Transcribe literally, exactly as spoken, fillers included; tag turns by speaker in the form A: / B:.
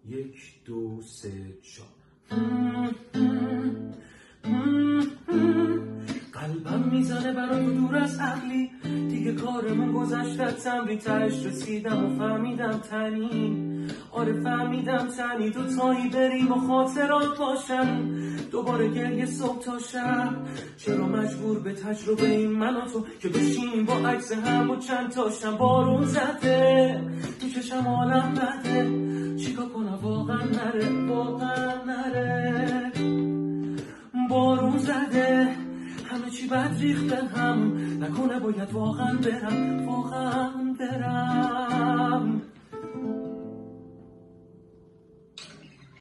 A: یک دو سه چهار. قلبم میزنه برای دور از عقلی، دیگه کارمون گذشته تمرین، تهش رسیدم و فهمیدم تنی، آره فهمیدم تنی، دو تایی بریم و خاطرات باشن، دوباره گریه صبح تا شب. چرا مجبور به تجربه این من و تو که بشینیم با عکس هم و چند تاشم؟ بارون زده تو چشم حالم بده، چیکار کنم واقعا نره، واقعا نره. بارون زده همه چی بد ریخته هم، نکنه باید واقعا برم، واقعا برم.